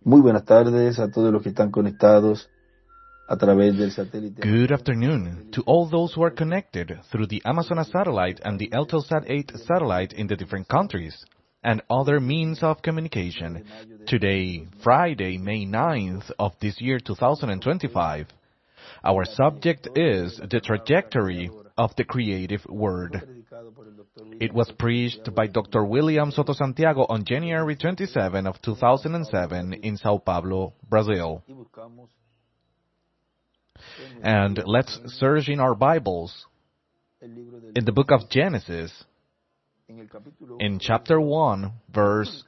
Muy buenas tardes a todos los que están conectados a través del satélite. Good afternoon to all those who are connected through the Amazonas satellite and the Eutelsat 8 satellite in the different countries and other means of communication. Today, Friday, May 9th of this year 2025. Our subject is the trajectory of the creative word. It was preached by Dr. William Soto Santiago on January 27 of 2007 in Sao Paulo, Brazil. And let's search in our Bibles, in the book of Genesis, in chapter 1, verse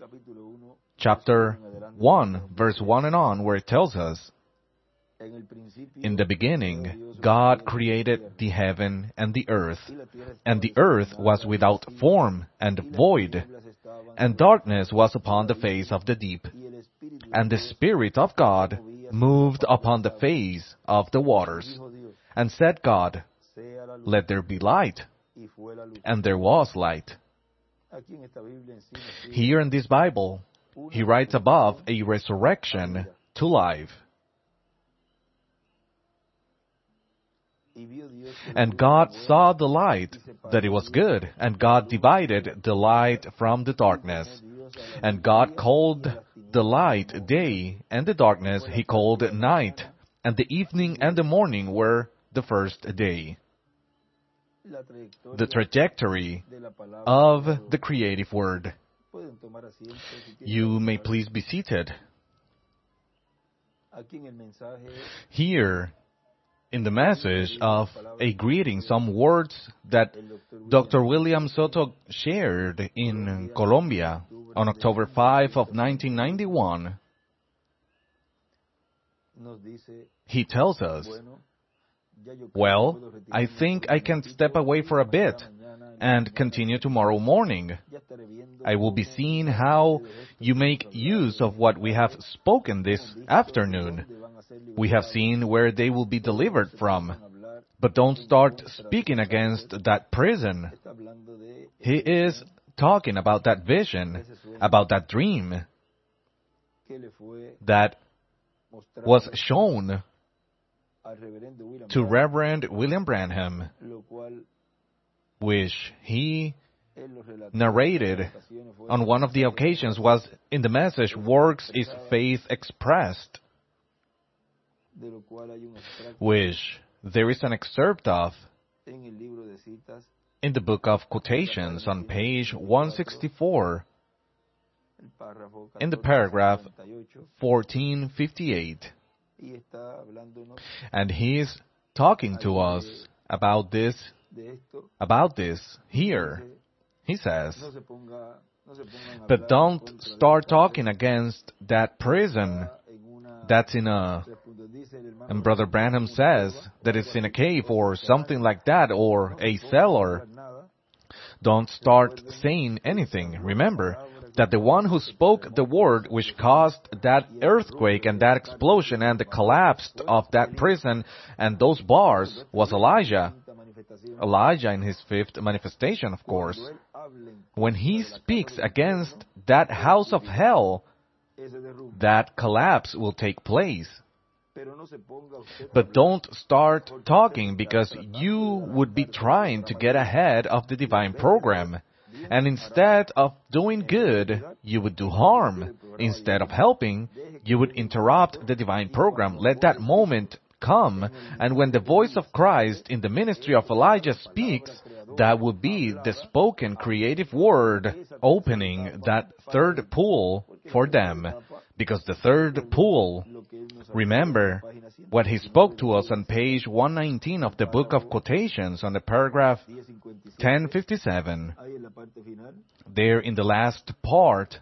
1 and on, where it tells us, in the beginning, God created the heaven and the earth was without form and void, and darkness was upon the face of the deep, and the Spirit of God moved upon the face of the waters. And said God, "Let there be light," and there was light. Here in this Bible, he writes above a resurrection to life. And God saw the light, that it was good, and God divided the light from the darkness. And God called the light day, and the darkness he called night, and the evening and the morning were the first day. The trajectory of the creative word. You may please be seated. Here, in the message of a greeting, some words that Dr. William Soto shared in Colombia on October 5 of 1991, he tells us, "Well, I think I can step away for a bit and continue tomorrow morning. I will be seeing how you make use of what we have spoken this afternoon. We have seen where they will be delivered from. But don't start speaking against that prison." He is talking about that vision, about that dream that was shown to Reverend William Branham, which he narrated on one of the occasions, was in the message, "Works is Faith Expressed," which there is an excerpt of in the book of quotations on page 164, in the paragraph 1458. And he's talking to us about this here. He says, "But don't start talking against that prison that's and Brother Branham says that it's in a cave or something like that, or a cellar. Don't start saying anything. Remember that the one who spoke the word which caused that earthquake and that explosion and the collapse of that prison and those bars was Elijah. Elijah in his fifth manifestation, of course. When he speaks against that house of hell, that collapse will take place. But don't start talking, because you would be trying to get ahead of the divine program. And instead of doing good, you would do harm. Instead of helping, you would interrupt the divine program. Let that moment come, and when the voice of Christ in the ministry of Elijah speaks, that would be the spoken creative word opening that third pool for them. Because the third pool, remember what he spoke to us on page 119 of the book of quotations on the paragraph 1057. There in the last part,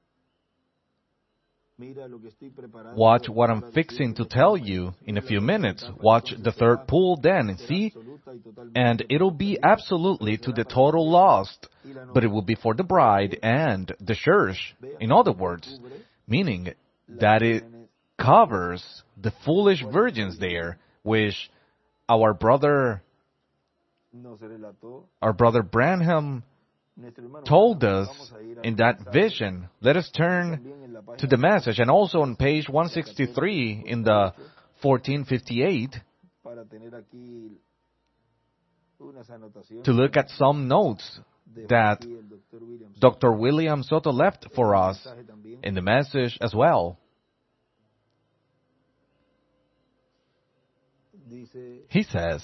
watch what I'm fixing to tell you in a few minutes. Watch the third pool then, see? And it'll be absolutely to the total lost, but it will be for the bride and the church. In other words, meaning that it covers the foolish virgins there, which our brother Branham told us in that vision. Let us turn to the message, and also on page 163 in the 1458, to look at some notes that Dr. William Soto left for us in the message as well. He says,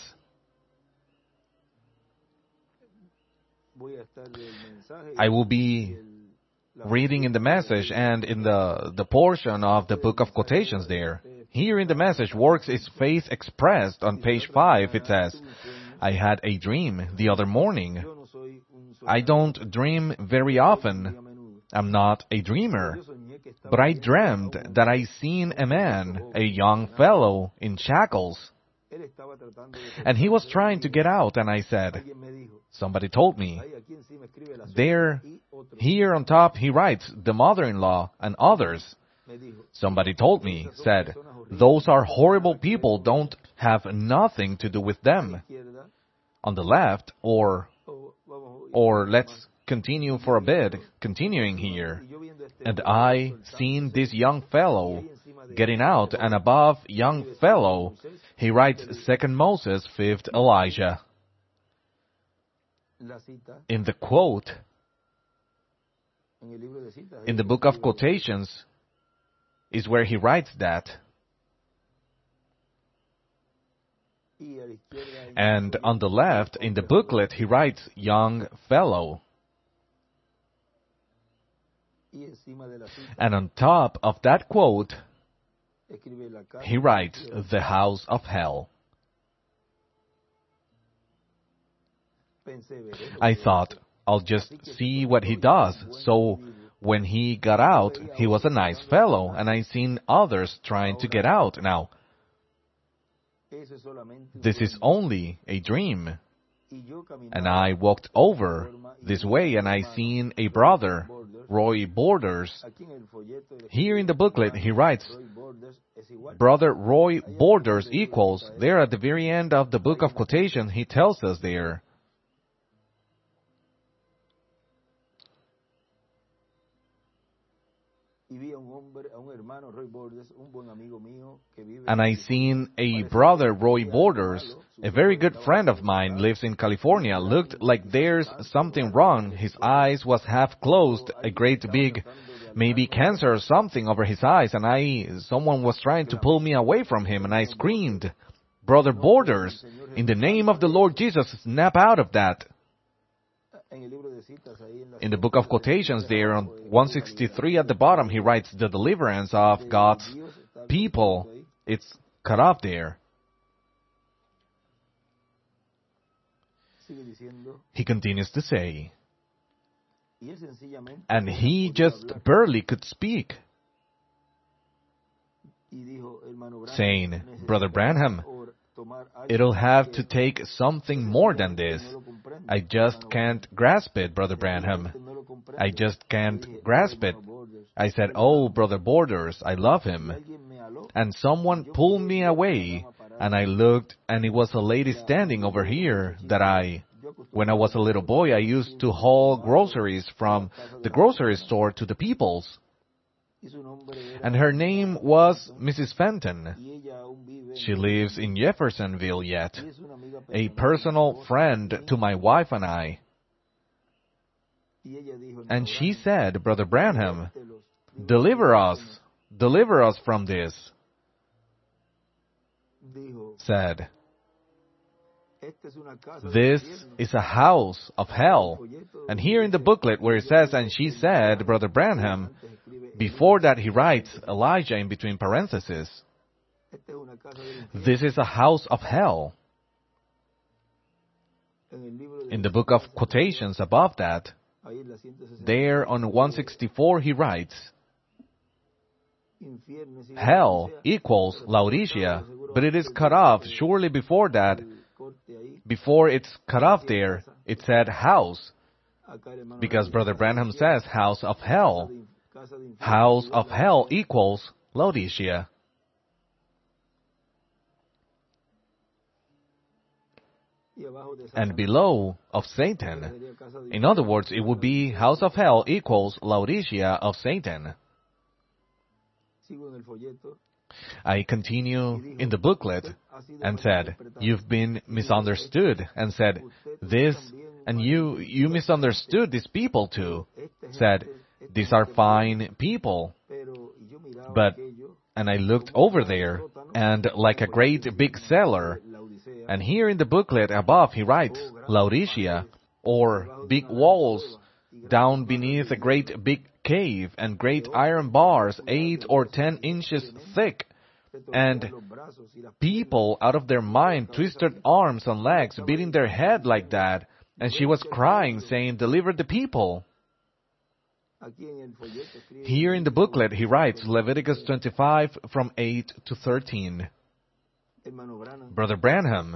I will be reading in the message and in the portion of the book of quotations there. Here in the message, works is faith expressed. On page 5, it says, I had a dream the other morning. I don't dream very often. I'm not a dreamer. But I dreamed that I seen a man, a young fellow, in shackles. And he was trying to get out, and I said, somebody told me. Here on top he writes, the mother-in-law and others. Somebody told me, said, those are horrible people, don't have nothing to do with them. On the left, or let's continue for a bit, continuing here. And I seen this young fellow getting out, and above young fellow, he writes 2 Moses, 5th Elijah. In the quote, in the book of quotations, is where he writes that. And on the left, in the booklet, he writes young fellow. And on top of that quote, he writes the house of hell. I thought, I'll just see what he does. So when he got out, he was a nice fellow, and I seen others trying to get out. Now, this is only a dream. And I walked over this way, and I seen a brother, Roy Borders. Here in the booklet, he writes, Brother Roy Borders equals, there at the very end of the book of quotation, he tells us there. And I seen a brother, Roy Borders, a very good friend of mine, lives in California, looked like there's something wrong. His eyes was half closed, a great big, maybe cancer or something over his eyes, and someone was trying to pull me away from him, and I screamed, Brother Borders, in the name of the Lord Jesus, snap out of that. In the book of quotations there, on 163 at the bottom, he writes the deliverance of God's people. It's cut off there. He continues to say, and he just barely could speak, saying, Brother Branham, it'll have to take something more than this. I just can't grasp it, Brother Branham. I just can't grasp it. I said, oh, Brother Borders, I love him. And someone pulled me away, and I looked, and it was a lady standing over here that when I was a little boy, I used to haul groceries from the grocery store to the people's. And her name was Mrs. Fenton. She lives in Jeffersonville yet, a personal friend to my wife and I. And she said, Brother Branham, deliver us from this. Said, this is a house of hell. And here in the booklet where it says, and she said, Brother Branham, before that he writes Elijah in between parentheses. This is a house of hell. In the book of quotations above that, there on 164 he writes, hell equals Laodicea, but it is cut off. Surely before that, before it's cut off there, it said house. Because Brother Branham says house of hell. House of hell equals Laodicea. and below of Satan. In other words, it would be house of hell equals Laodicea of Satan. I continue in the booklet and said, you've been misunderstood, and said, this, and you misunderstood these people too. Said, these are fine people. But, and I looked over there, and like a great big cellar, and here in the booklet above he writes, Laodicea, or big walls down beneath a great big cave, and great iron bars 8 or 10 inches thick, and people out of their mind, twisted arms and legs, beating their head like that, and she was crying, saying, deliver the people. Here in the booklet he writes, Leviticus 25 from 8 to 13. Brother Branham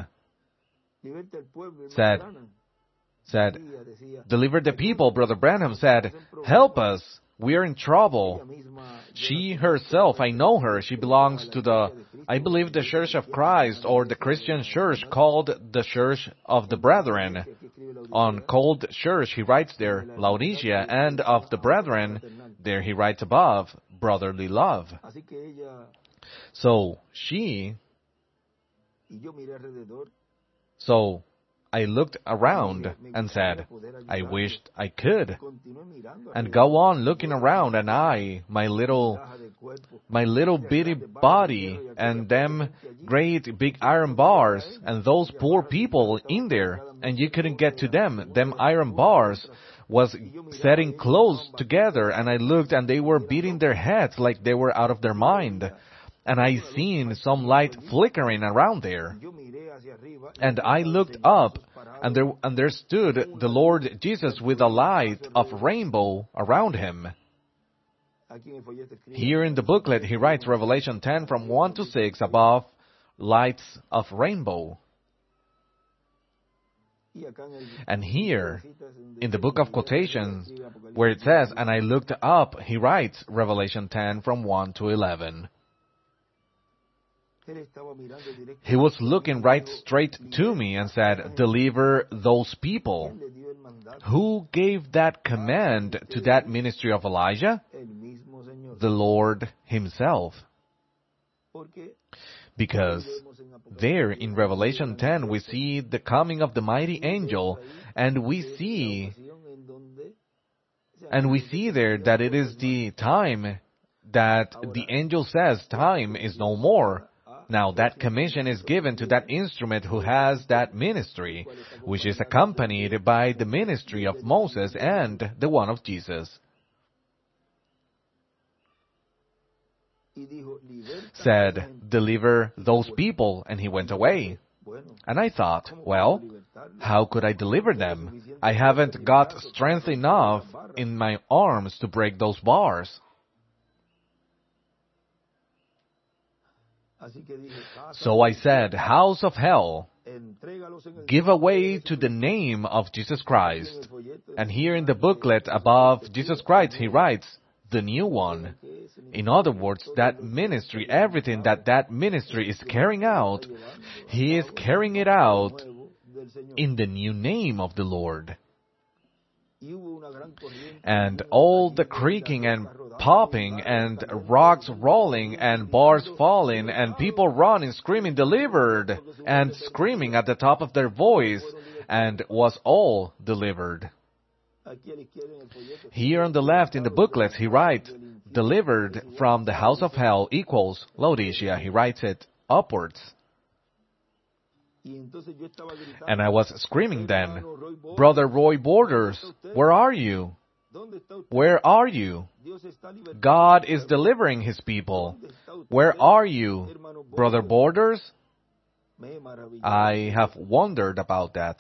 said, deliver the people. Brother Branham said, help us, we are in trouble. She herself, I know her, she belongs to I believe the Church of Christ, or the Christian church called the Church of the Brethren. On called church he writes there, Laodicea, and of the Brethren, there he writes above, brotherly love. So I looked around and said, I wished I could. And go on looking around, and my little bitty body, and them great big iron bars, and those poor people in there, and you couldn't get to them. Them iron bars was setting close together, and I looked, and they were beating their heads like they were out of their mind. And I seen some light flickering around there. And I looked up, and there stood the Lord Jesus with a light of rainbow around him. Here in the booklet he writes Revelation 10 from 1 to 6 above, lights of rainbow. And here, in the book of quotations, where it says, and I looked up, he writes Revelation 10 from 1 to 11. He was looking right straight to me and said, deliver those people. Who gave that command to that ministry of Elijah? The Lord himself. Because there in Revelation 10 we see the coming of the mighty angel, and we see there that it is the time that the angel says time is no more. Now that commission is given to that instrument who has that ministry, which is accompanied by the ministry of Moses and the one of Jesus. Said, deliver those people, and he went away. And I thought, well, how could I deliver them? I haven't got strength enough in my arms to break those bars. So I said, house of hell, give away to the name of Jesus Christ. And here in the booklet above Jesus Christ, he writes, the new one. In other words, that ministry, everything that ministry is carrying out, he is carrying it out in the new name of the Lord. And all the creaking and popping and rocks rolling and bars falling and people running, screaming, delivered, and screaming at the top of their voice, and was all delivered. Here on the left in the booklet he writes, delivered from the house of hell equals Laodicea. He writes it upwards. And I was screaming then, Brother Roy Borders, where are you? Where are you? God is delivering his people. Where are you, Brother Borders? I have wondered about that.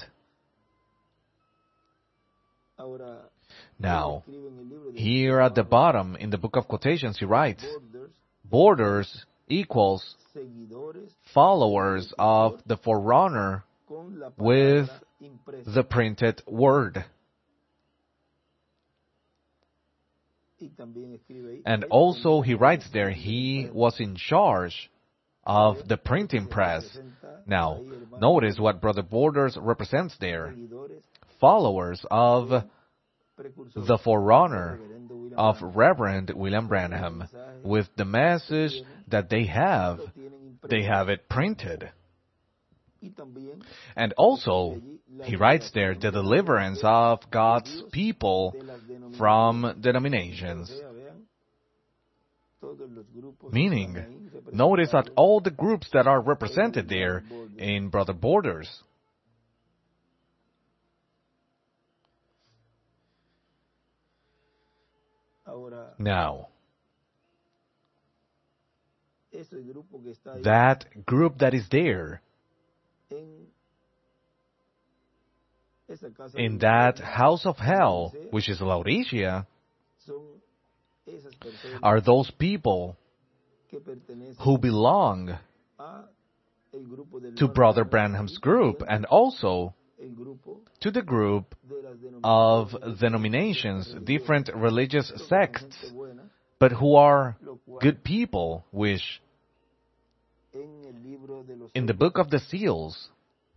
Now, here at the bottom in the book of quotations he writes, Borders equals followers of the forerunner with the printed word. And also he writes there, he was in charge of the printing press Now, notice what Brother Borders represents there. Followers of the forerunner of Reverend William Branham, with the message that they have it printed. And also, he writes there, the deliverance of God's people from denominations. Meaning, notice that all the groups that are represented there in Brother Borders. Now, that group that is there, in that house of hell, which is Laodicea, are those people who belong to Brother Branham's group and also to the group of denominations, different religious sects, but who are good people, which in the book of the seals,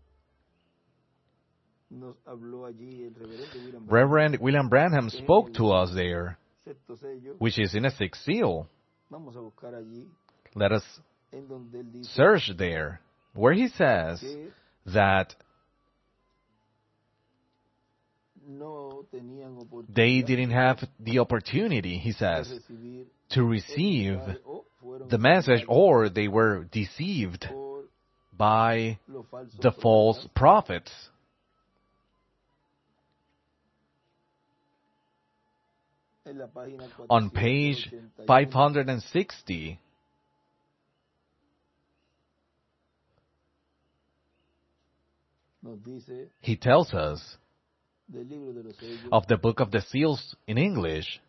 Reverend William Branham spoke to us there, which is in a sixth seal. Let us search there, where he says that they didn't have the opportunity, he says, to receive the message, or they were deceived by the false prophets. On page 560, he tells us of the book of the seals in English.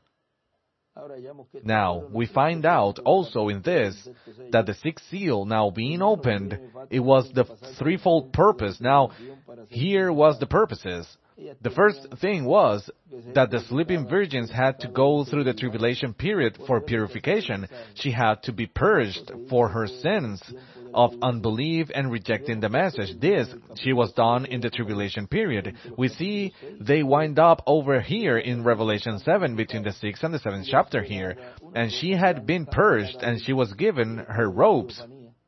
Now, we find out also in this that the sixth seal now being opened, it was the threefold purpose. Now, here was the purposes. The first thing was that the sleeping virgins had to go through the tribulation period for purification. She had to be purged for her sins of unbelief and rejecting the message. This, she was done in the tribulation period. We see they wind up over here in Revelation 7, between the 6th and the 7th chapter here. And she had been purged and she was given her robes.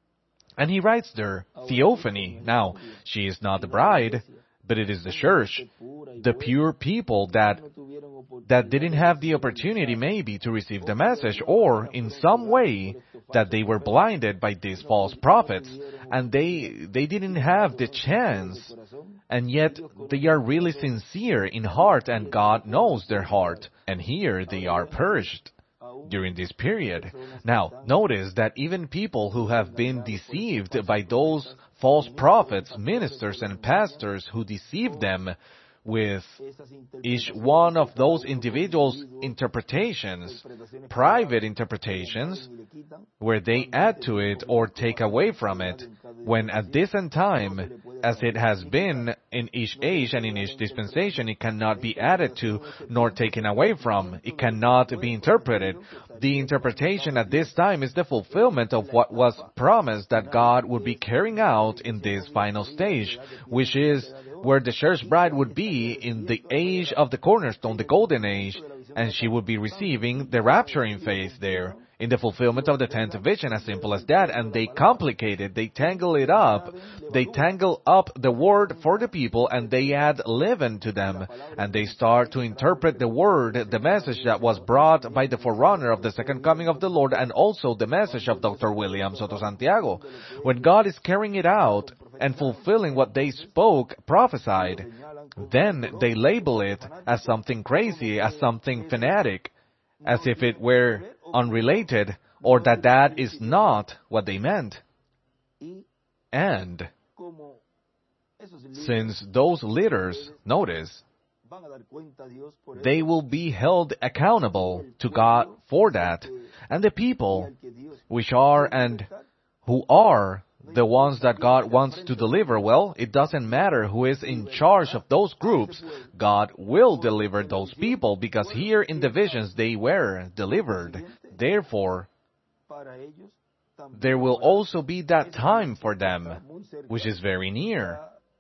And he writes there, theophany. Now, she is not the bride, but it is the church, the pure people that didn't have the opportunity maybe to receive the message, or in some way that they were blinded by these false prophets, and they didn't have the chance, and yet they are really sincere in heart, and God knows their heart, and here they are purged during this period. Now, notice that even people who have been deceived by those false prophets, ministers and pastors who deceive them with each one of those individuals' interpretations, private interpretations, where they add to it or take away from it, when at this time, as it has been in each age and in each dispensation, it cannot be added to nor taken away from. It cannot be interpreted. The interpretation at this time is the fulfillment of what was promised that God would be carrying out in this final stage, which is where the church bride would be in the age of the cornerstone, the golden age, and she would be receiving the rapturing phase there, in the fulfillment of the 10th vision, as simple as that. And they complicate it, they tangle it up, they tangle up the word for the people, and they add leaven to them, and they start to interpret the word, the message that was brought by the forerunner of the second coming of the Lord, and also the message of Dr. William Soto Santiago. When God is carrying it out and fulfilling what they spoke, prophesied, then they label it as something crazy, as something fanatic, as if it were unrelated, or that is not what they meant. And since those leaders, notice, they will be held accountable to God for that, and the people which are and who are the ones that God wants to deliver, well, it doesn't matter who is in charge of those groups. God will deliver those people, because here in the visions they were delivered. Therefore, there will also be that time for them, which is very near.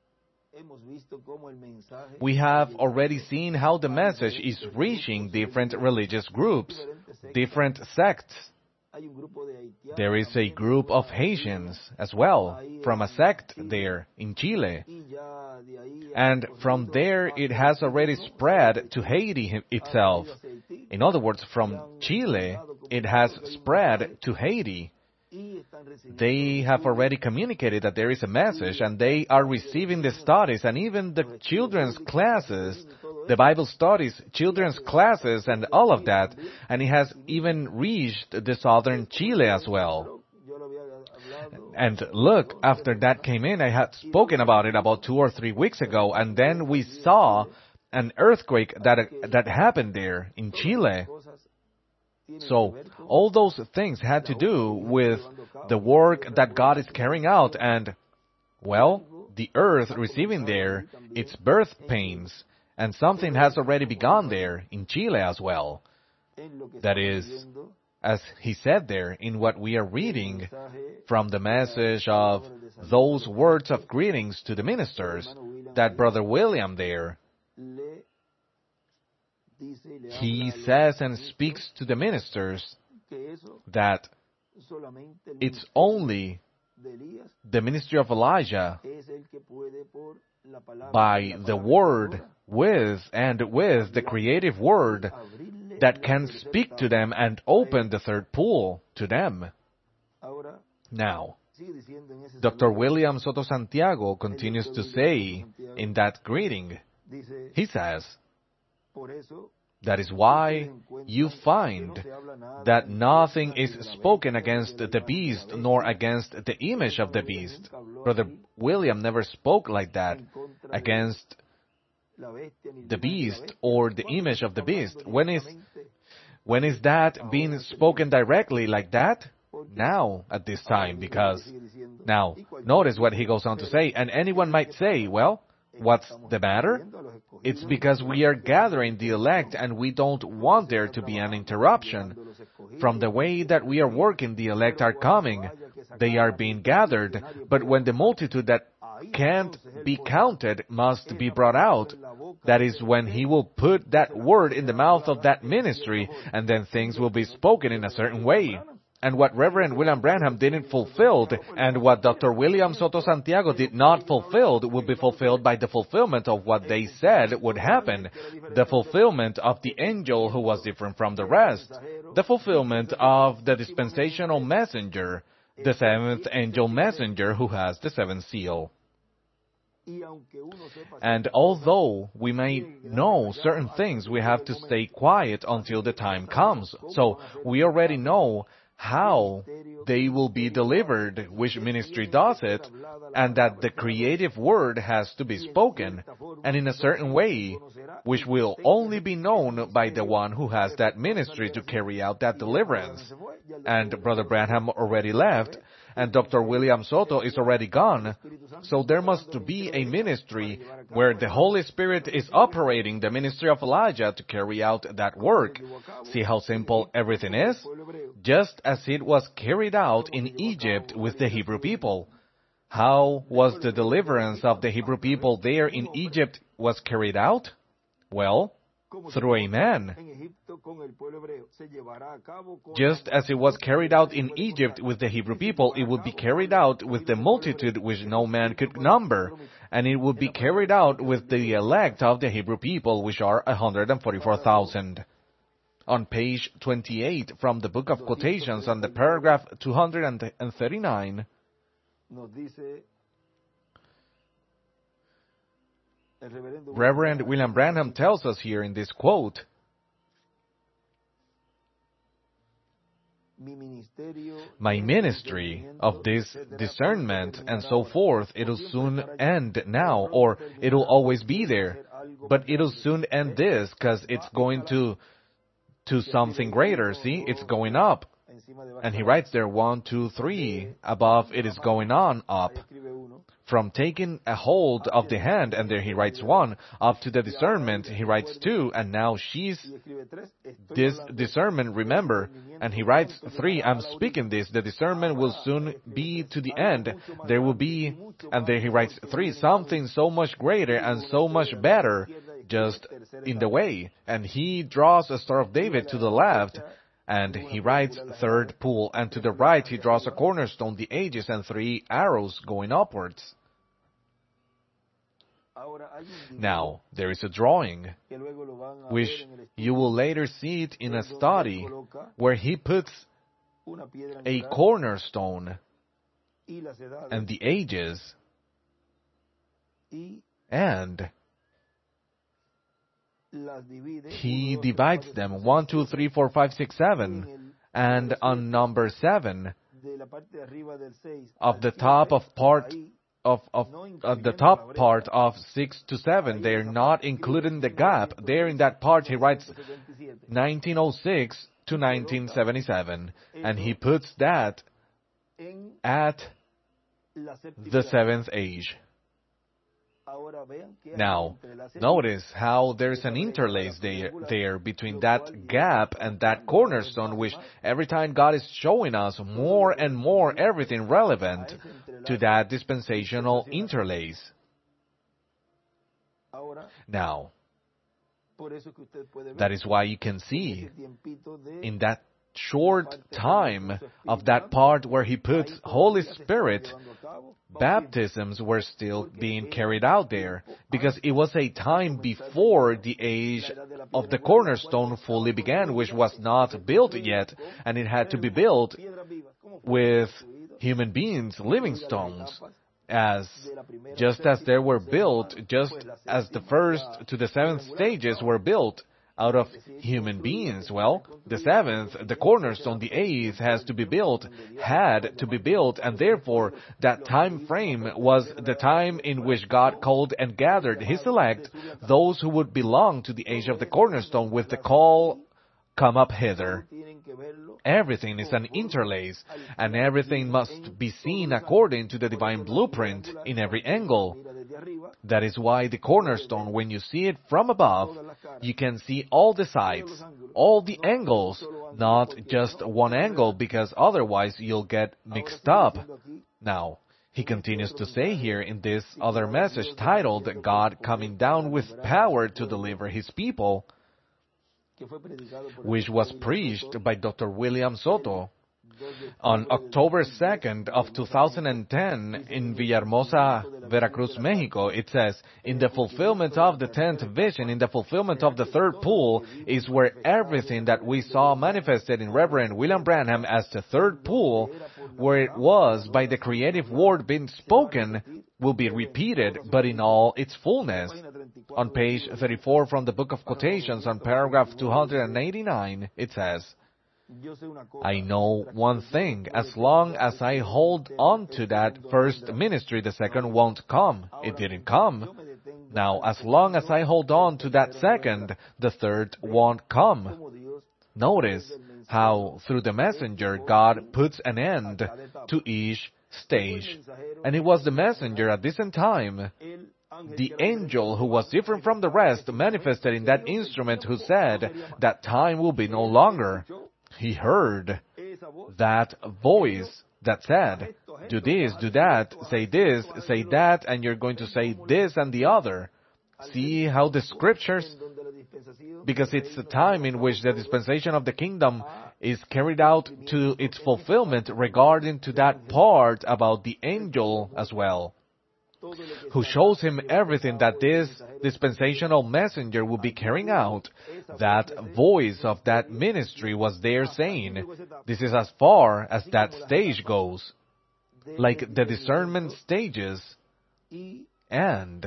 We have already seen how the message is reaching different religious groups, different sects. There is a group of Haitians as well, from a sect there in Chile. And from there it has already spread to Haiti itself. In other words, from Chile it has spread to Haiti. They have already communicated that there is a message, and they are receiving the studies, and even the children's classes, the Bible studies, children's classes, and all of that. And it has even reached the southern Chile as well. And look, after that came in, I had spoken about it about 2 or 3 weeks ago, and then we saw an earthquake that happened there in Chile. So, all those things had to do with the work that God is carrying out, and, well, the earth receiving there its birth pains, and something has already begun there in Chile as well. That is, as he said there, in what we are reading from the message of those words of greetings to the ministers, that Brother William there, he says and speaks to the ministers that it's only the ministry of Elijah by the word with the creative word that can speak to them and open the third pool to them. Now, Dr. William Soto Santiago continues to say in that greeting, he says, that is why you find that nothing is spoken against the beast nor against the image of the beast. Brother William never spoke like that against the beast or the image of the beast. When is that being spoken directly like that? Now, at this time, because now, notice what he goes on to say, and anyone might say, well, what's the matter? It's because we are gathering the elect and we don't want there to be an interruption. From the way that we are working, the elect are coming. They are being gathered. But when the multitude that can't be counted must be brought out, that is when he will put that word in the mouth of that ministry, and then things will be spoken in a certain way. And what Reverend William Branham didn't fulfill, and what Dr. William Soto Santiago did not fulfill, will be fulfilled by the fulfillment of what they said would happen. The fulfillment of the angel who was different from the rest. The fulfillment of the dispensational messenger, the seventh angel messenger who has the seventh seal. And although we may know certain things, we have to stay quiet until the time comes. So we already know how they will be delivered, which ministry does it, and that the creative word has to be spoken, and in a certain way, which will only be known by the one who has that ministry to carry out that deliverance. And Brother Branham already left, and Dr. William Soto is already gone, so there must be a ministry where the Holy Spirit is operating the ministry of Elijah to carry out that work. See how simple everything is? Just as it was carried out in Egypt with the Hebrew people. How was the deliverance of the Hebrew people there in Egypt was carried out? Well, through a man. Just as it was carried out in Egypt with the Hebrew people, it would be carried out with the multitude which no man could number, and it would be carried out with the elect of the Hebrew people, which are 144,000. On page 28 from the Book of Quotations, on the paragraph 239, Reverend William Branham tells us here in this quote, my ministry of this discernment and so forth, it'll soon end now, or it'll always be there, but it'll soon end this, because it's going to something greater, see? It's going up. And he writes there 1, 2, 3, above it is going on up. From taking a hold of the hand, and there he writes 1, up to the discernment, he writes 2, and now she's this discernment, remember, And he writes 3, I'm speaking this, the discernment will soon be to the end. There will be, and then he writes 3, something so much greater and so much better just in the way. And he draws a Star of David to the left, and he writes 3rd pool, and to the right he draws a cornerstone, the ages, and 3 arrows going upwards. Now, there is a drawing, which you will later see it in a study, where he puts a cornerstone and the ages, and he divides them 1, 2, 3, 4, 5, 6, 7, and on number 7, of the top of part of the top part of 6 to 7, they're not included in the gap. There in that part he writes 1906 to 1977, and he puts that at the 7th age. Now, notice how there's an interlace there between that gap and that cornerstone, which every time God is showing us more and more everything relevant to that dispensational interlace. Now, that is why you can see in that short time of that part where he puts Holy Spirit, baptisms were still being carried out there, because it was a time before the age of the cornerstone fully began, which was not built yet, and it had to be built with human beings, living stones, just as they were built, just as the 1st to the 7th stages were built out of human beings. Well, the 7th, the cornerstone, the 8th had to be built, and therefore that time frame was the time in which God called and gathered His elect, those who would belong to the age of the cornerstone, with the call, come up hither. Everything is an interlace, and everything must be seen according to the divine blueprint in every angle. That is why the cornerstone, when you see it from above, you can see all the sides, all the angles, not just one angle, because otherwise you'll get mixed up. Now, he continues to say here in this other message titled, God Coming Down with Power to Deliver His People, which was preached by Dr. William Soto on October 2nd of 2010 in Villahermosa, Veracruz, Mexico. It says, in the fulfillment of the 10th vision, in the fulfillment of the 3rd pool, is where everything that we saw manifested in Reverend William Branham as the 3rd pool, where it was by the creative word being spoken, will be repeated, but in all its fullness. On page 34 from the Book of Quotations, on paragraph 289, it says, I know one thing, as long as I hold on to that first ministry, the second won't come. It didn't come. Now, as long as I hold on to that second, the third won't come. Notice how through the messenger, God puts an end to each stage. And it was the messenger at this time, the angel who was different from the rest, manifested in that instrument, who said that time will be no longer. He heard that voice that said, do this, do that, say this, say that, and you're going to say this and the other. See how the scriptures, because it's the time in which the dispensation of the kingdom is carried out to its fulfillment regarding to that part about the angel as well, who shows him everything that this dispensational messenger will be carrying out. That voice of that ministry was there saying, this is as far as that stage goes, like the discernment stages, and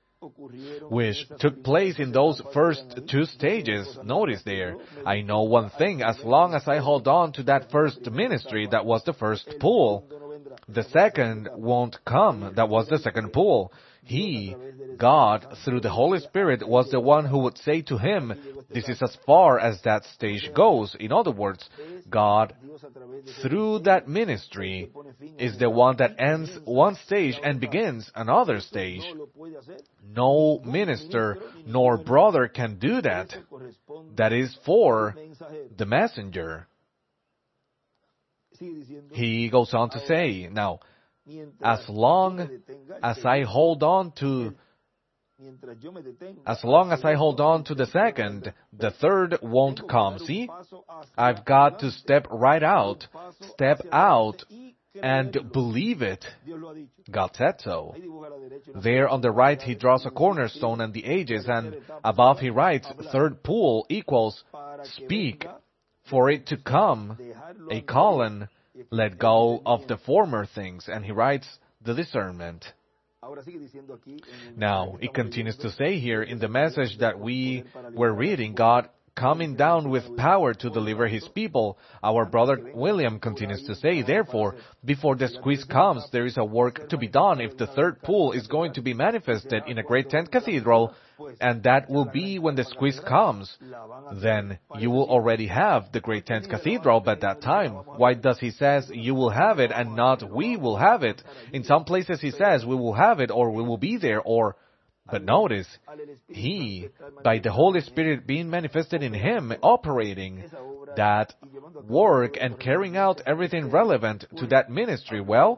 which took place in those first two stages. Notice there, I know one thing, as long as I hold on to that first ministry, that was the first pull. The second won't come, that was the second pull. He, God, through the Holy Spirit, was the one who would say to him, this is as far as that stage goes. In other words, God, through that ministry, is the one that ends one stage and begins another stage. No minister nor brother can do that. That is for the messenger. he goes on to say, now, as long as I hold on to the second, the third won't come. See? I've got to step out and believe it. God said so. There on the right, he draws a cornerstone and the ages, and above he writes, third pool equals speak, for it to come, a colon, let go of the former things, and he writes the discernment. Now, it continues to say here in the message that we were reading, God coming down with power to deliver his people. Our brother William continues to say, therefore, before the squeeze comes, there is a work to be done if the third pool is going to be manifested in a great tent cathedral, and that will be when the squeeze comes. Then you will already have the great tent cathedral by that time. Why does he says you will have it and not we will have it? In some places he says we will have it or we will be there or... But notice, he, by the Holy Spirit being manifested in him, operating that work and carrying out everything relevant to that ministry, well,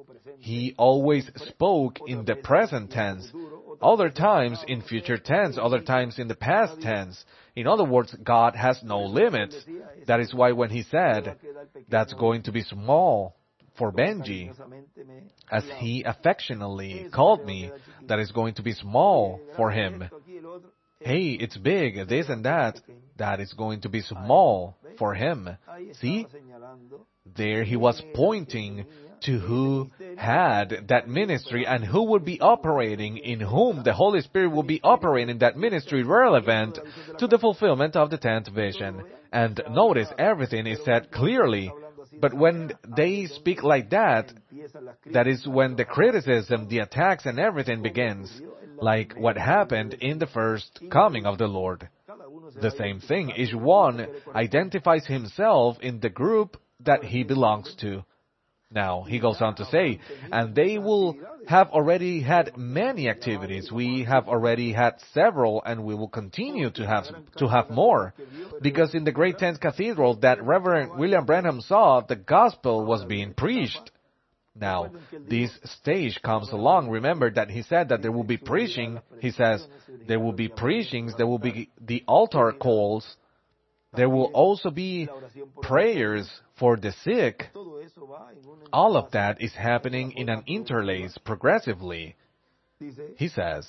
he always spoke in the present tense, other times in future tense, other times in the past tense. In other words, God has no limits. That is why when he said, that's going to be small for Benji, as he affectionately called me, that is going to be small for him. Hey, it's big, this and that. That is going to be small for him. See? There he was pointing to who had that ministry and who would be operating, in whom the Holy Spirit will be operating that ministry relevant to the fulfillment of the 10th vision. And notice, everything is said clearly. But when they speak like that, that is when the criticism, the attacks and everything begins, like what happened in the first coming of the Lord. The same thing. Each one identifies himself in the group that he belongs to. Now, he goes on to say, and they will have already had many activities. We have already had several, and we will continue to have more. Because in the Great Tent Cathedral that Reverend William Branham saw, the gospel was being preached. Now, this stage comes along. Remember that he said that there will be preaching. He says, there will be preachings, there will be the altar calls. There will also be prayers for the sick. All of that is happening in an interlace progressively. He says,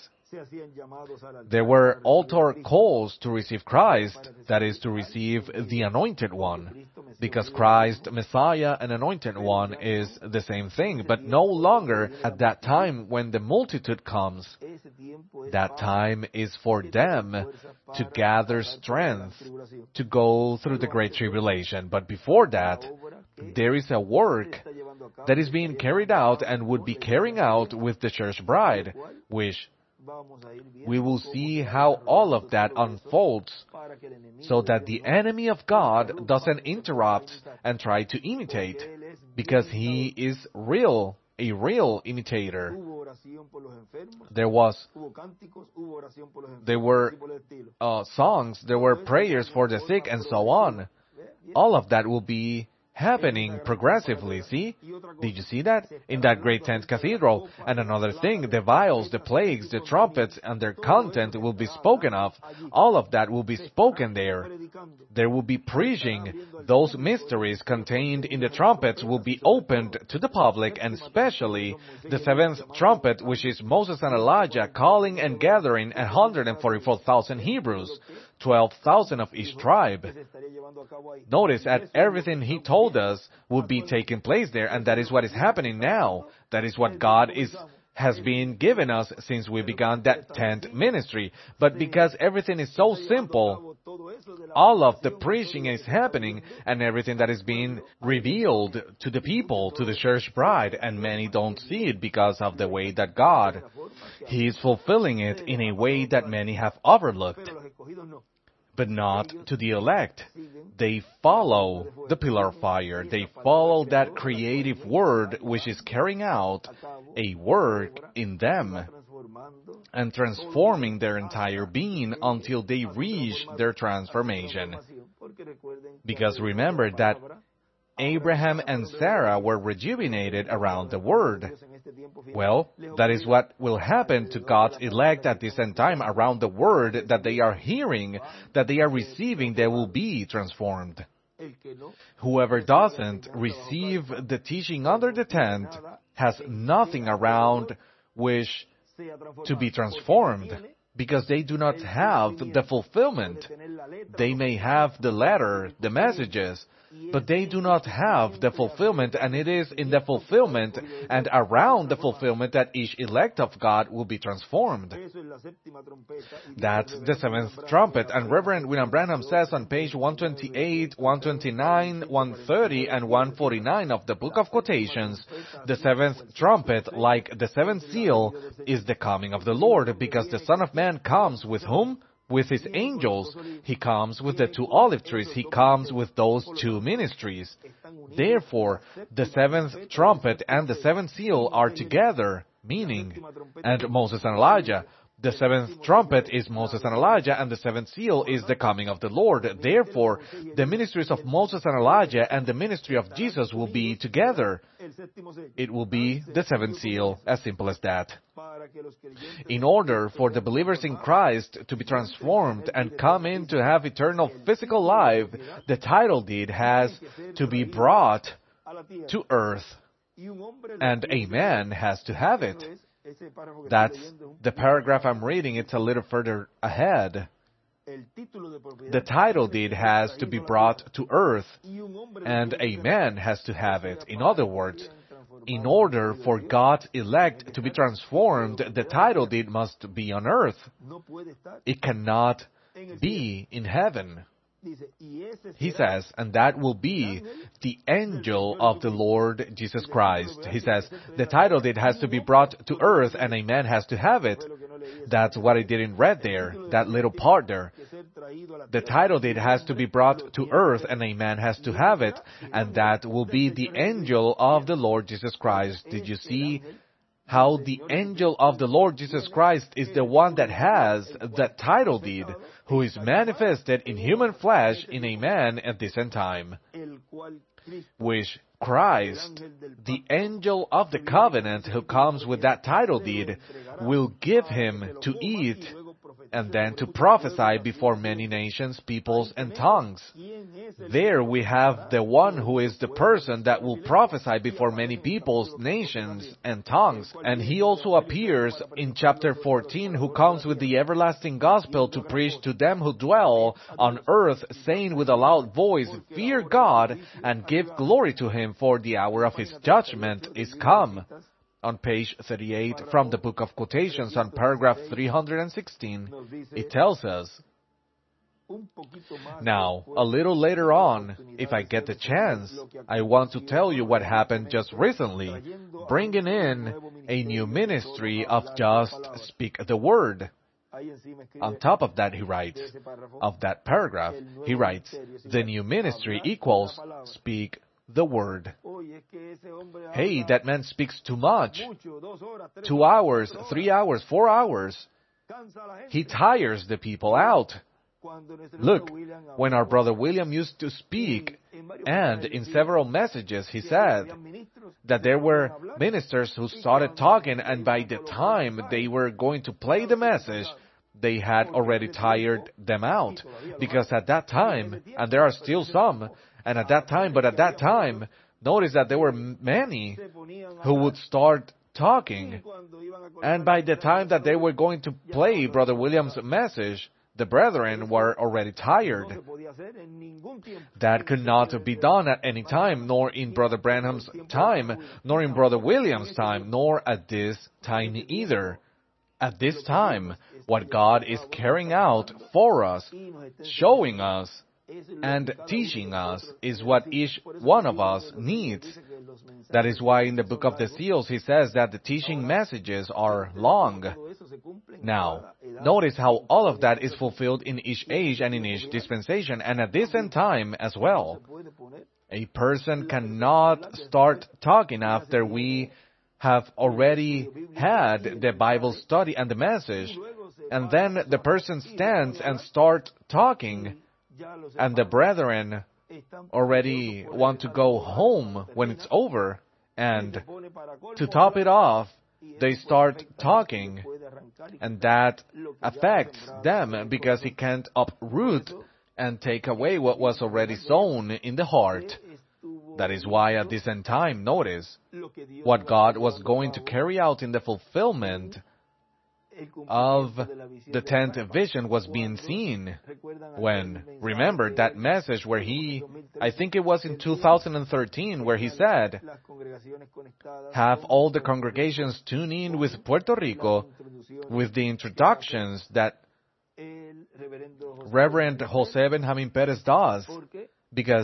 there were altar calls to receive Christ, that is to receive the Anointed One, because Christ, Messiah, and Anointed One is the same thing, but no longer at that time when the multitude comes. That time is for them to gather strength to go through the Great Tribulation. But before that, there is a work that is being carried out and would be carrying out with the church bride, which we will see how all of that unfolds so that the enemy of God doesn't interrupt and try to imitate, because he is a real imitator. There were songs, there were prayers for the sick and so on. All of that will be happening progressively, see? Did you see that? In that Great Tent Cathedral. And another thing, the vials, the plagues, the trumpets, and their content will be spoken of. All of that will be spoken there. There will be preaching. Those mysteries contained in the trumpets will be opened to the public, and especially the seventh trumpet, which is Moses and Elijah calling and gathering 144,000 Hebrews, 12,000 of each tribe. Notice that everything he told us would be taking place there, and that is what is happening now. That is what God has been given us since we began that 10th ministry. But because everything is so simple, all of the preaching is happening and everything that is being revealed to the people, to the church bride, and many don't see it because of the way that God, He is fulfilling it in a way that many have overlooked. But not to the elect. They follow the pillar of fire. They follow that creative word which is carrying out a work in them and transforming their entire being until they reach their transformation. Because remember that Abraham and Sarah were rejuvenated around the Word. Well, that is what will happen to God's elect at this end time around the Word that they are hearing, that they are receiving, they will be transformed. Whoever doesn't receive the teaching under the tent has nothing around which to be transformed, because they do not have the fulfillment. They may have the letter, the messages, but they do not have the fulfillment, and it is in the fulfillment and around the fulfillment that each elect of God will be transformed. That's the seventh trumpet, and Reverend William Branham says on page 128, 129, 130, and 149 of the Book of Quotations, the seventh trumpet, like the seventh seal, is the coming of the Lord, because the Son of Man comes with whom? With his angels. He comes with the two olive trees. He comes with those two ministries. Therefore, the seventh trumpet and the seventh seal are together, meaning, and Moses and Elijah. The seventh trumpet is Moses and Elijah, and the seventh seal is the coming of the Lord. Therefore, the ministries of Moses and Elijah and the ministry of Jesus will be together. It will be the seventh seal, as simple as that. In order for the believers in Christ to be transformed and come in to have eternal physical life, the title deed has to be brought to earth, and a man has to have it. That's the paragraph I'm reading. It's a little further ahead. The title deed has to be brought to earth, and a man has to have it. In other words, in order for God's elect to be transformed, the title deed must be on earth. It cannot be in heaven. He says, and that will be the angel of the Lord Jesus Christ. He says, the title deed has to be brought to earth, and a man has to have it. That's what I didn't read there, that little part there. The title deed has to be brought to earth, and a man has to have it, and that will be the angel of the Lord Jesus Christ. Did you see how the angel of the Lord Jesus Christ is the one that has that title deed, who is manifested in human flesh in a man at this end time, which Christ, the angel of the covenant who comes with that title deed, will give him to eat and then to prophesy before many nations, peoples, and tongues. There we have the one who is the person that will prophesy before many peoples, nations, and tongues. And he also appears in chapter 14, who comes with the everlasting gospel to preach to them who dwell on earth, saying with a loud voice, "Fear God and give glory to him, for the hour of his judgment is come." On page 38 from the Book of Quotations, on paragraph 316, it tells us, now, a little later on, if I get the chance, I want to tell you what happened just recently, bringing in a new ministry of just speak the word. On top of that, he writes, of that paragraph, he writes, the new ministry equals speak the word. Hey, that man speaks too much. 2 hours, 3 hours, 4 hours. He tires the people out. Look, when our brother William used to speak, and in several messages he said that there were ministers who started talking, and by the time they were going to play the message, they had already tired them out. Because at that time, and there are still some, and at that time, notice that there were many who would start talking, and by the time that they were going to play Brother William's message, the brethren were already tired. That could not be done at any time, nor in Brother Branham's time, nor in Brother William's time, nor at this time either. At this time, what God is carrying out for us, showing us, and teaching us is what each one of us needs. That is why in the Book of the Seals he says that the teaching messages are long. Now, notice how all of that is fulfilled in each age and in each dispensation, and at this end time as well. A person cannot start talking after we have already had the Bible study and the message, and then the person stands and starts talking, and the brethren already want to go home when it's over, and to top it off, they start talking, and that affects them because he can't uproot and take away what was already sown in the heart. That is why at this end time, notice, what God was going to carry out in the fulfillment of the 10th vision was being seen when, remember that message where I think it was in 2013, where he said, have all the congregations tune in with Puerto Rico with the introductions that Reverend Jose Benjamin Perez does, because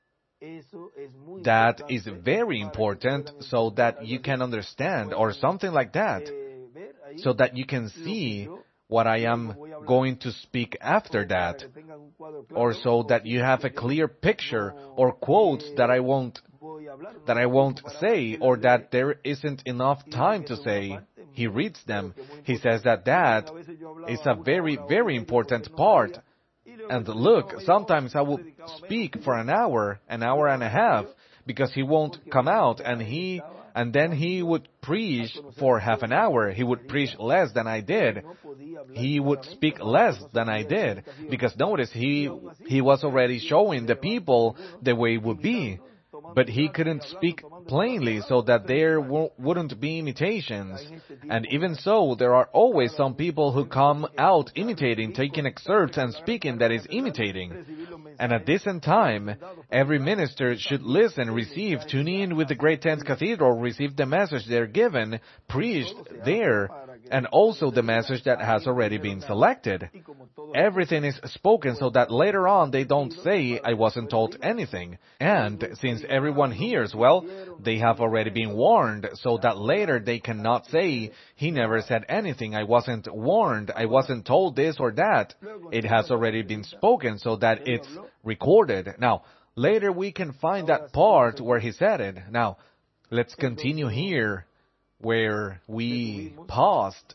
that is very important so that you can understand, or something like that, so that you can see what I am going to speak after that, or so that you have a clear picture or quotes that I won't say, or that there isn't enough time to say. He reads them. He says that is a very, very important part. And look, sometimes I will speak for an hour and a half, because he won't come out, and then he would preach for half an hour. He would preach less than I did. He would speak less than I did, because notice, he was already showing the people the way it would be. But he couldn't speak plainly so that there wouldn't be imitations. And even so, there are always some people who come out imitating, taking excerpts and speaking that is imitating. And at this end time, every minister should listen, receive, tune in with the Great Tenth Cathedral, receive the message they're given, preached there, and also the message that has already been selected. Everything is spoken so that later on they don't say, I wasn't told anything. And since everyone hears, well, they have already been warned, so that later they cannot say, he never said anything, I wasn't warned, I wasn't told this or that. It has already been spoken so that it's recorded. Now, later we can find that part where he said it. Now, let's continue here where we paused.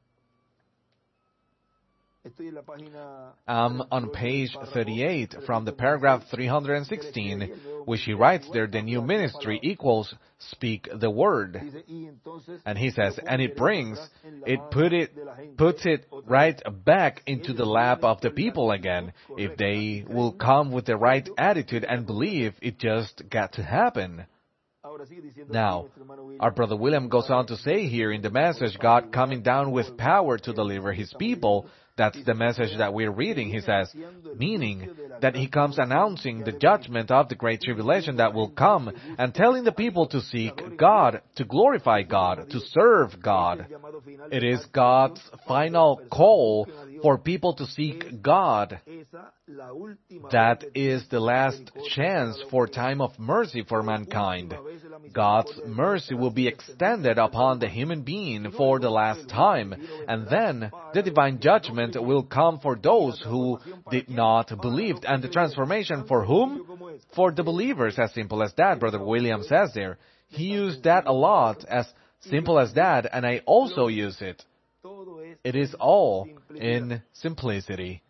On page 38 from the paragraph 316, which he writes there, the new ministry equals speak the word. And he says, and it puts it right back into the lap of the people again. If they will come with the right attitude and believe, it just got to happen. Now, our brother William goes on to say here in the message, God coming down with power to deliver his people. That's the message that we're reading, he says, meaning that he comes announcing the judgment of the great tribulation that will come and telling the people to seek God, to glorify God, to serve God. It is God's final call for people to seek God. That is the last chance for time of mercy for mankind. God's mercy will be extended upon the human being for the last time, and then the divine judgment will come for those who did not believe. And the transformation for whom? For the believers, as simple as that, Brother William says there. He used that a lot, as simple as that, and I also use it. It is all in simplicity.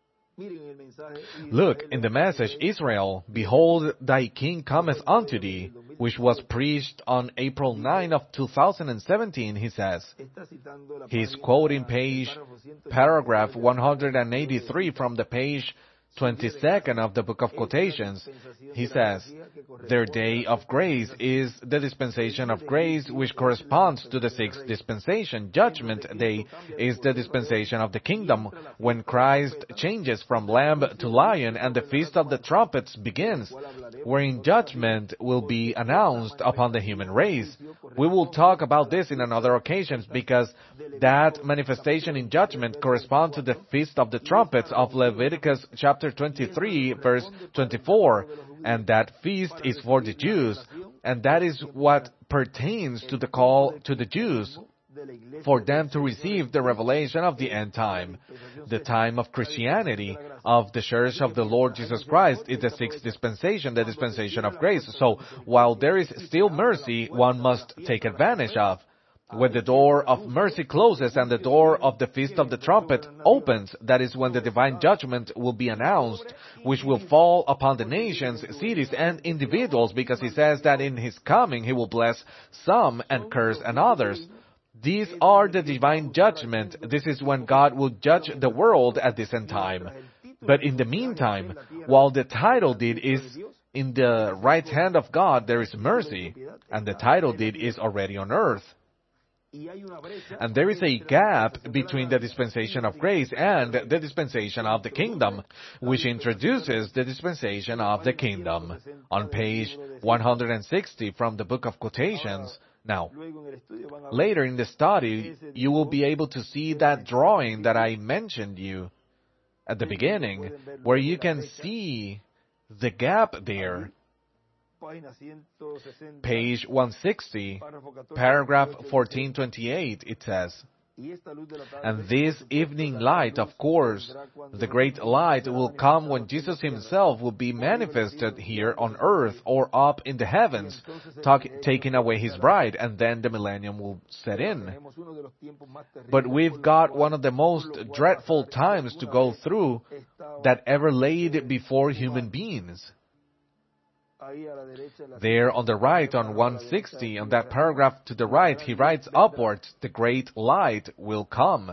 Look, in the message, Israel, behold, thy king cometh unto thee, which was preached on April 9 of 2017, he says. He's quoting paragraph 183 from the page 22nd of the Book of Quotations. He says, their day of grace is the dispensation of grace, which corresponds to the sixth dispensation. Judgment day is the dispensation of the kingdom, when Christ changes from lamb to lion and the feast of the trumpets begins, wherein judgment will be announced upon the human race. We will talk about this in another occasion, because that manifestation in judgment corresponds to the feast of the trumpets of Leviticus chapter 23, verse 24, and that feast is for the Jews, and that is what pertains to the call to the Jews, for them to receive the revelation of the end time. The time of Christianity, of the Church of the Lord Jesus Christ, is the sixth dispensation, the dispensation of grace. So, while there is still mercy, one must take advantage of. When the door of mercy closes and the door of the feast of the trumpet opens, that is when the divine judgment will be announced, which will fall upon the nations, cities, and individuals, because he says that in his coming he will bless some and curse others. These are the divine judgment. This is when God will judge the world at this end time. But in the meantime, while the title deed is in the right hand of God, there is mercy, and the title deed is already on earth. And there is a gap between the dispensation of grace and the dispensation of the kingdom, which introduces the dispensation of the kingdom. On page 160 from the Book of Quotations. Now, later in the study, you will be able to see that drawing that I mentioned you at the beginning, where you can see the gap there. Page 160, paragraph 1428, it says, and this evening light, of course, the great light will come when Jesus himself will be manifested here on earth or up in the heavens, taking away his bride, and then the millennium will set in. But we've got one of the most dreadful times to go through that ever laid before human beings. There on the right, on 160, on that paragraph to the right, he writes upwards, the great light will come.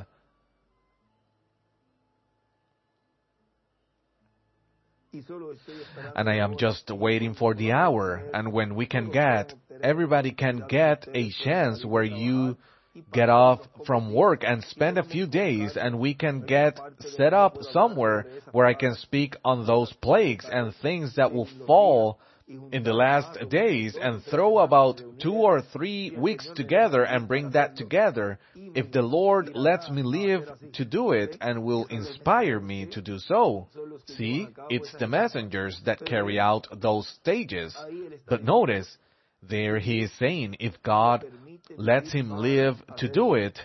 And I am just waiting for the hour, and when we can everybody can get a chance where you get off from work and spend a few days, and we can get set up somewhere where I can speak on those plagues and things that will fall in the last days, and throw about 2 or 3 weeks together and bring that together, if the Lord lets me live to do it and will inspire me to do so. See, it's the messengers that carry out those stages. But notice, there he is saying, if God lets him live to do it,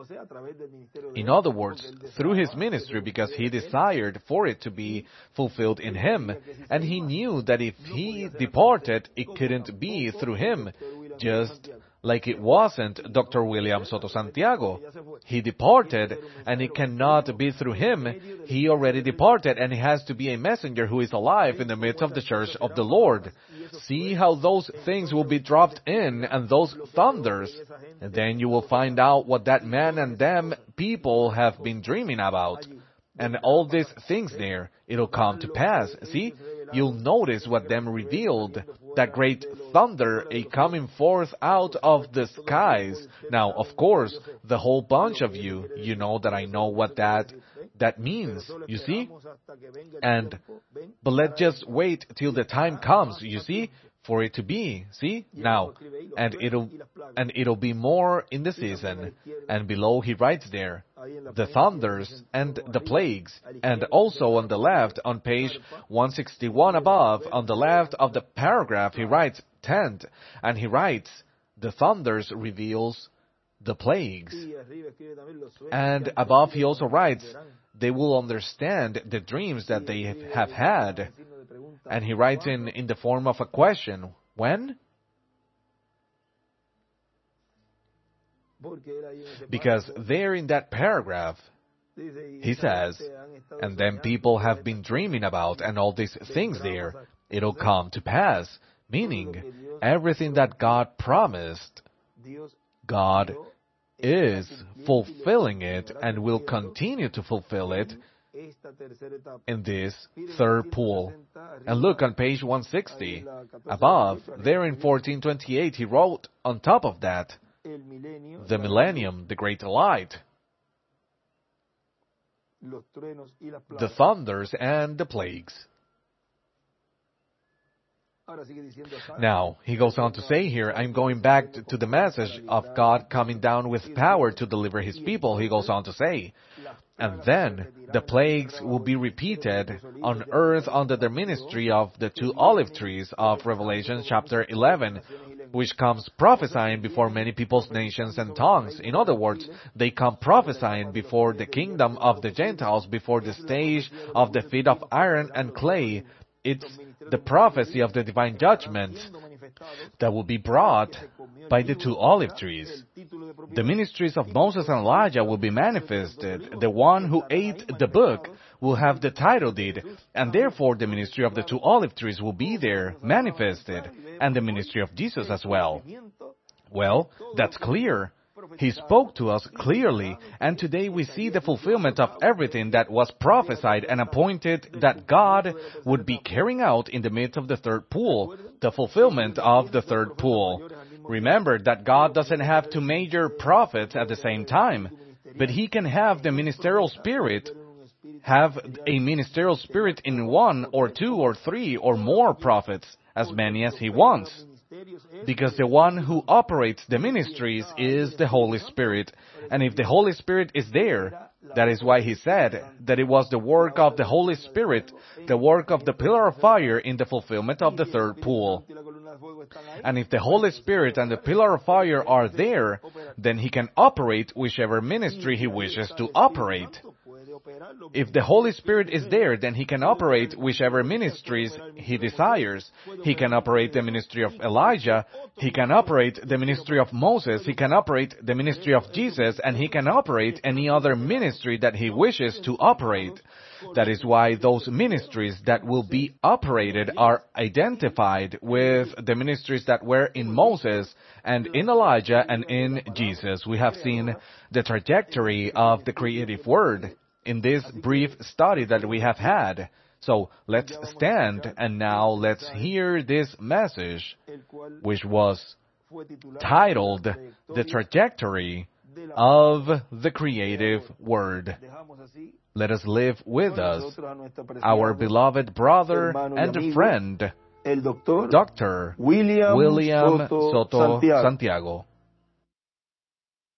in other words, through his ministry, because he desired for it to be fulfilled in him, and he knew that if he departed, it couldn't be through him, just like it wasn't Dr. William Soto Santiago. He departed, and it cannot be through him. He already departed, and he has to be a messenger who is alive in the midst of the church of the Lord. See how those things will be dropped in, and those thunders. And then you will find out what that man and them people have been dreaming about. And all these things there, it'll come to pass. See? You'll notice what them revealed. That great thunder, a coming forth out of the skies. Now, of course, the whole bunch of you know that I know what that means, you see? But let's just wait till the time comes, you see, for it to be, see? Now, and it'll be more in the season. And below he writes there, the thunders and the plagues. And also on the left, on page 161 above, on the left of the paragraph, he writes tent, and he writes, the thunders reveals the plagues. And above he also writes, they will understand the dreams that they have had. And he writes in the form of a question, when? Because there in that paragraph, he says, and then people have been dreaming about, and all these things there, it'll come to pass. Meaning, everything that God promised, God is fulfilling it and will continue to fulfill it in this third pool. And look on page 160, above, there in 1428, he wrote on top of that, the millennium, the great light, the thunders and the plagues. Now, he goes on to say here, I'm going back to the message of God coming down with power to deliver his people. He goes on to say, and then the plagues will be repeated on earth under the ministry of the 2 olive trees of Revelation chapter 11, which comes prophesying before many peoples, nations, and tongues. In other words, they come prophesying before the kingdom of the Gentiles, before the stage of the feet of iron and clay. It's the prophecy of the divine judgment, that will be brought by the two olive trees. The ministries of Moses and Elijah will be manifested. The one who ate the book will have the title deed, and therefore the ministry of the two olive trees will be there, manifested, and the ministry of Jesus as well. Well, that's clear. He spoke to us clearly, and today we see the fulfillment of everything that was prophesied and appointed that God would be carrying out in the midst of the third pool, the fulfillment of the third pool. Remember that God doesn't have two major prophets at the same time, but He can have the ministerial spirit, have a ministerial spirit in one or two or three or more prophets, as many as He wants. Because the one who operates the ministries is the Holy Spirit. And if the Holy Spirit is there, that is why He said that it was the work of the Holy Spirit, the work of the pillar of fire in the fulfillment of the third pool. And if the Holy Spirit and the pillar of fire are there, then He can operate whichever ministry He wishes to operate. If the Holy Spirit is there, then He can operate whichever ministries He desires. He can operate the ministry of Elijah, He can operate the ministry of Moses, He can operate the ministry of Jesus, and He can operate any other ministry that He wishes to operate. That is why those ministries that will be operated are identified with the ministries that were in Moses and in Elijah and in Jesus. We have seen the trajectory of the creative word in this brief study that we have had. So let's stand and now let's hear this message, which was titled The Trajectory of the Creative Word. Let us live with us our beloved brother and friend, Dr. William Soto Santiago.